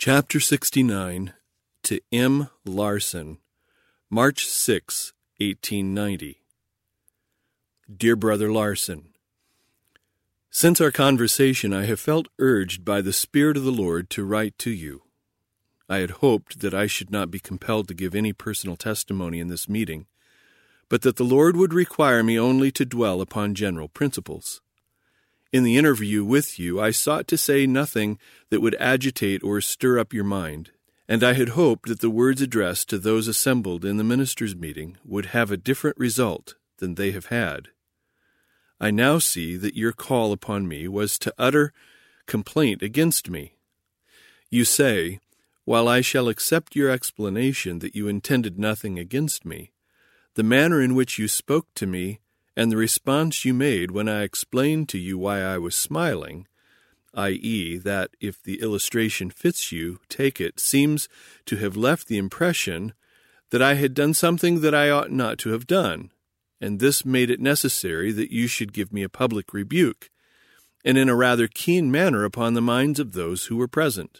Chapter 69, to M. Larson, March 6, 1890. Dear Brother Larson, since our conversation I have felt urged by the Spirit of the Lord to write to you. I had hoped that I should not be compelled to give any personal testimony in this meeting, but that the Lord would require me only to dwell upon general principles. In the interview with you, I sought to say nothing that would agitate or stir up your mind, and I had hoped that the words addressed to those assembled in the ministers' meeting would have a different result than they have had. I now see that your call upon me was to utter complaint against me. You say, while I shall accept your explanation that you intended nothing against me, the manner in which you spoke to me and the response you made when I explained to you why I was smiling, i.e., that if the illustration fits you, take it, seems to have left the impression that I had done something that I ought not to have done, and this made it necessary that you should give me a public rebuke, and in a rather keen manner upon the minds of those who were present.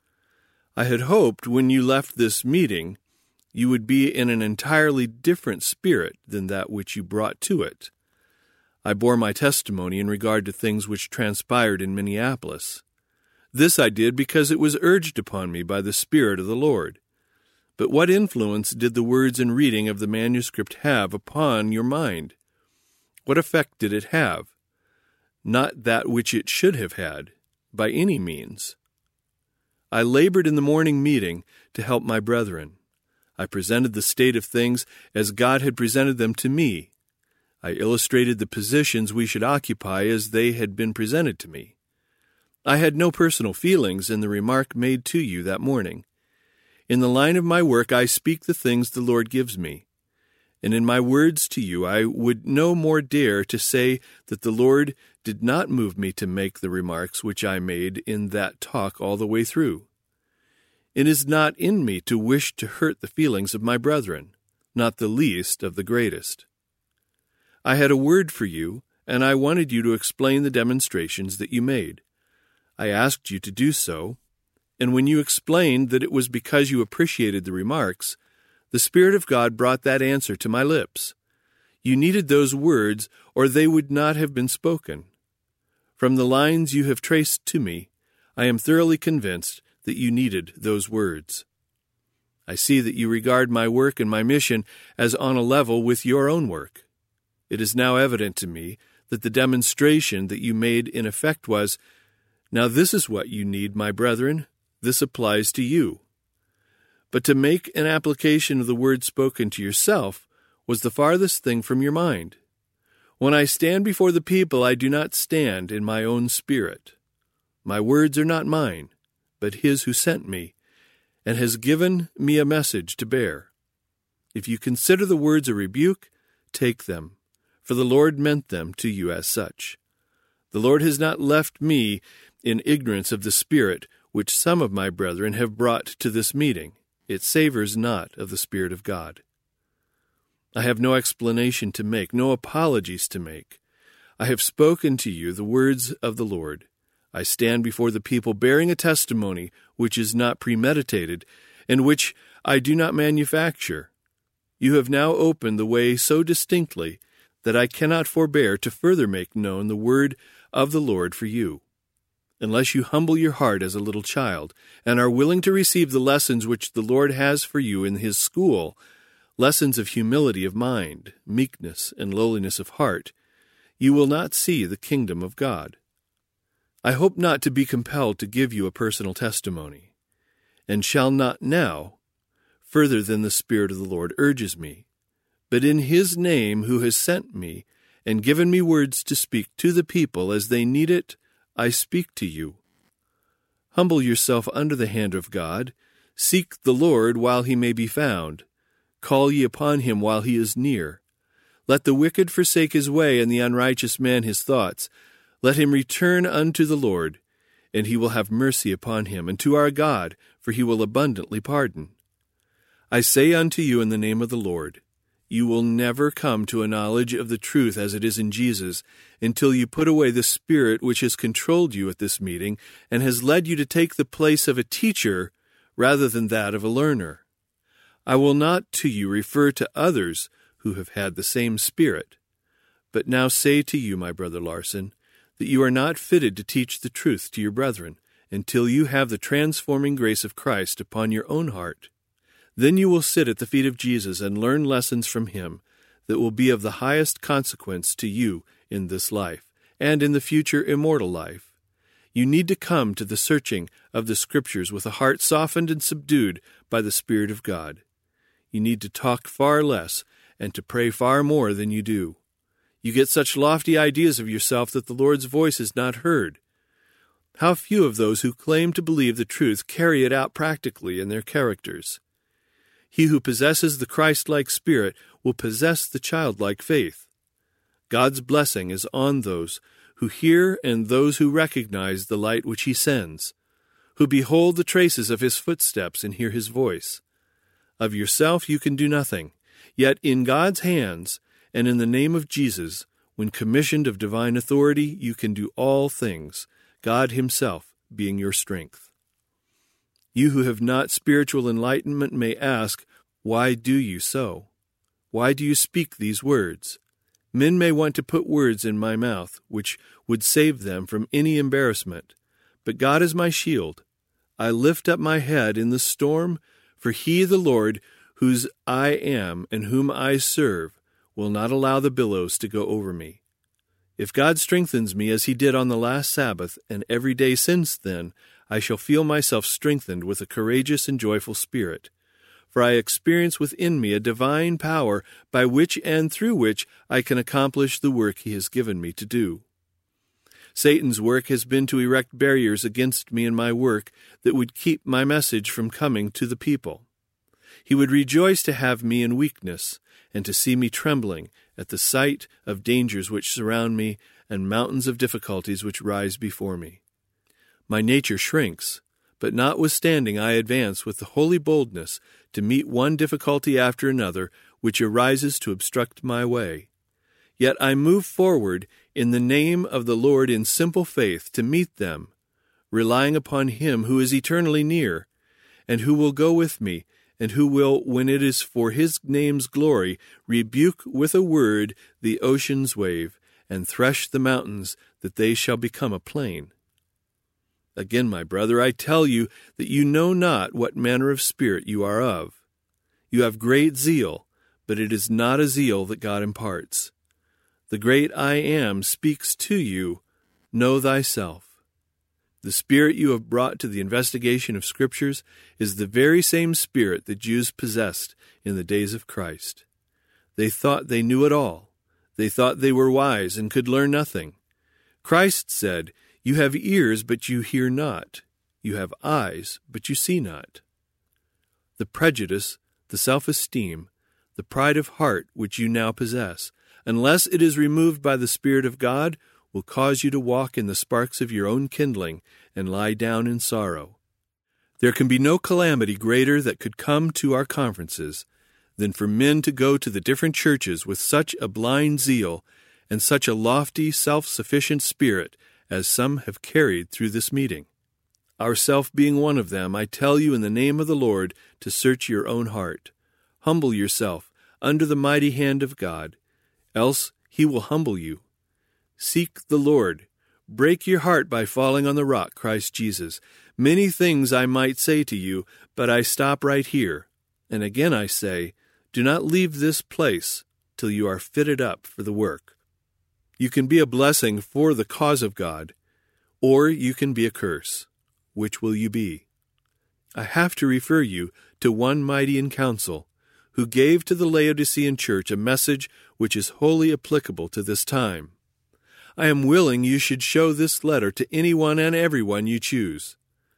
I had hoped when you left this meeting you would be in an entirely different spirit than that which you brought to it. I bore my testimony in regard to things which transpired in Minneapolis. This I did because it was urged upon me by the Spirit of the Lord. But what influence did the words and reading of the manuscript have upon your mind? What effect did it have? Not that which it should have had, by any means. I labored in the morning meeting to help my brethren. I presented the state of things as God had presented them to me. I illustrated the positions we should occupy as they had been presented to me. I had no personal feelings in the remark made to you that morning. In the line of my work I speak the things the Lord gives me, and in my words to you I would no more dare to say that the Lord did not move me to make the remarks which I made in that talk all the way through. It is not in me to wish to hurt the feelings of my brethren, not the least of the greatest. I had a word for you, and I wanted you to explain the demonstrations that you made. I asked you to do so, and when you explained that it was because you appreciated the remarks, the Spirit of God brought that answer to my lips. You needed those words, or they would not have been spoken. From the lines you have traced to me, I am thoroughly convinced that you needed those words. I see that you regard my work and my mission as on a level with your own work. It is now evident to me that the demonstration that you made in effect was, now this is what you need, my brethren, this applies to you. But to make an application of the word spoken to yourself was the farthest thing from your mind. When I stand before the people, I do not stand in my own spirit. My words are not mine, but His who sent me, and has given me a message to bear. If you consider the words a rebuke, take them, for the Lord meant them to you as such. The Lord has not left me in ignorance of the Spirit which some of my brethren have brought to this meeting. It savors not of the Spirit of God. I have no explanation to make, no apologies to make. I have spoken to you the words of the Lord. I stand before the people bearing a testimony which is not premeditated and which I do not manufacture. You have now opened the way so distinctly that I cannot forbear to further make known the word of the Lord for you. Unless you humble your heart as a little child and are willing to receive the lessons which the Lord has for you in His school, lessons of humility of mind, meekness, and lowliness of heart, you will not see the kingdom of God. I hope not to be compelled to give you a personal testimony, and shall not now, further than the Spirit of the Lord urges me, but in His name who has sent me and given me words to speak to the people as they need it, I speak to you. Humble yourself under the hand of God, seek the Lord while He may be found, call ye upon Him while He is near. Let the wicked forsake his way, and the unrighteous man his thoughts. Let him return unto the Lord, and He will have mercy upon him, and to our God, for He will abundantly pardon. I say unto you in the name of the Lord, you will never come to a knowledge of the truth as it is in Jesus until you put away the spirit which has controlled you at this meeting and has led you to take the place of a teacher rather than that of a learner. I will not to you refer to others who have had the same spirit, but now say to you, my brother Larson, that you are not fitted to teach the truth to your brethren until you have the transforming grace of Christ upon your own heart. Then you will sit at the feet of Jesus and learn lessons from him that will be of the highest consequence to you in this life and in the future immortal life. You need to come to the searching of the Scriptures with a heart softened and subdued by the Spirit of God. You need to talk far less and to pray far more than you do. You get such lofty ideas of yourself that the Lord's voice is not heard. How few of those who claim to believe the truth carry it out practically in their characters. He who possesses the Christ-like spirit will possess the childlike faith. God's blessing is on those who hear and those who recognize the light which he sends, who behold the traces of his footsteps and hear his voice. Of yourself you can do nothing, yet in God's hands and in the name of Jesus, when commissioned of divine authority, you can do all things, God himself being your strength. You who have not spiritual enlightenment may ask, why do you so? Why do you speak these words? Men may want to put words in my mouth, which would save them from any embarrassment. But God is my shield. I lift up my head in the storm, for he, the Lord, whose I am and whom I serve, will not allow the billows to go over me. If God strengthens me as he did on the last Sabbath and every day since then, I shall feel myself strengthened with a courageous and joyful spirit. For I experience within me a divine power by which and through which I can accomplish the work he has given me to do. Satan's work has been to erect barriers against me and my work that would keep my message from coming to the people. He would rejoice to have me in weakness and to see me trembling at the sight of dangers which surround me and mountains of difficulties which rise before me. My nature shrinks, but notwithstanding I advance with the holy boldness to meet one difficulty after another which arises to obstruct my way. Yet I move forward in the name of the Lord in simple faith to meet them, relying upon him who is eternally near, and who will go with me, and who will, when it is for his name's glory, rebuke with a word the ocean's wave, and thresh the mountains, that they shall become a plain. Again, my brother, I tell you that you know not what manner of spirit you are of. You have great zeal, but it is not a zeal that God imparts. The great I Am speaks to you, know thyself. The spirit you have brought to the investigation of Scriptures is the very same spirit the Jews possessed in the days of Christ. They thought they knew it all. They thought they were wise and could learn nothing. Christ said, "You have ears, but you hear not. You have eyes, but you see not." The prejudice, the self-esteem, the pride of heart which you now possess, unless it is removed by the Spirit of God, will cause you to walk in the sparks of your own kindling and lie down in sorrow. There can be no calamity greater that could come to our conferences than for men to go to the different churches with such a blind zeal and such a lofty, self-sufficient spirit as some have carried through this meeting. Ourself being one of them, I tell you in the name of the Lord to search your own heart. Humble yourself under the mighty hand of God, else he will humble you. Seek the Lord. Break your heart by falling on the rock, Christ Jesus. Many things I might say to you, but I stop right here. And again I say, do not leave this place till you are fitted up for the work. You can be a blessing for the cause of God, or you can be a curse. Which will you be? I have to refer you to one mighty in council, who gave to the Laodicean church a message which is wholly applicable to this time. I am willing you should show this letter to anyone and everyone you choose.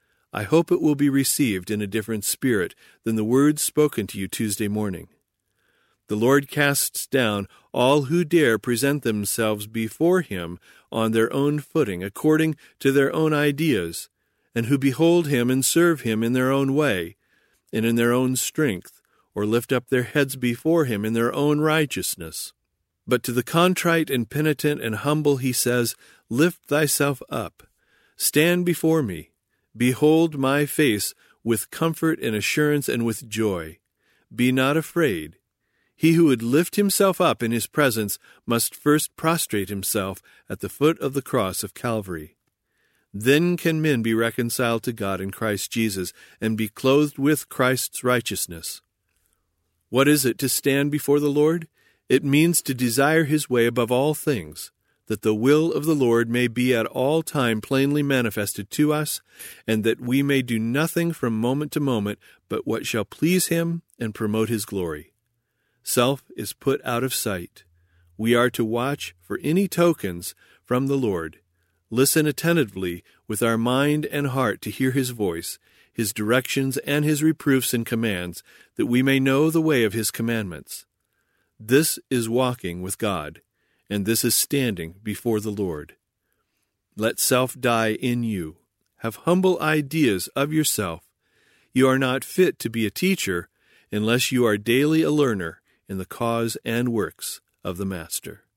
I hope it will be received in a different spirit than the words spoken to you Tuesday morning. The Lord casts down all who dare present themselves before him on their own footing, according to their own ideas, and who behold him and serve him in their own way, and in their own strength, or lift up their heads before him in their own righteousness. But to the contrite and penitent and humble he says, Lift thyself up, stand before me, behold my face with comfort and assurance and with joy. Be not afraid. He who would lift himself up in his presence must first prostrate himself at the foot of the cross of Calvary. Then can men be reconciled to God in Christ Jesus and be clothed with Christ's righteousness. What is it to stand before the Lord? It means to desire his way above all things, that the will of the Lord may be at all time plainly manifested to us, and that we may do nothing from moment to moment but what shall please him and promote his glory. Self is put out of sight. We are to watch for any tokens from the Lord, listen attentively with our mind and heart to hear his voice, his directions and his reproofs and commands, that we may know the way of his commandments. This is walking with God, and this is standing before the Lord. Let self die in you. Have humble ideas of yourself. You are not fit to be a teacher unless you are daily a learner in the cause and works of the Master.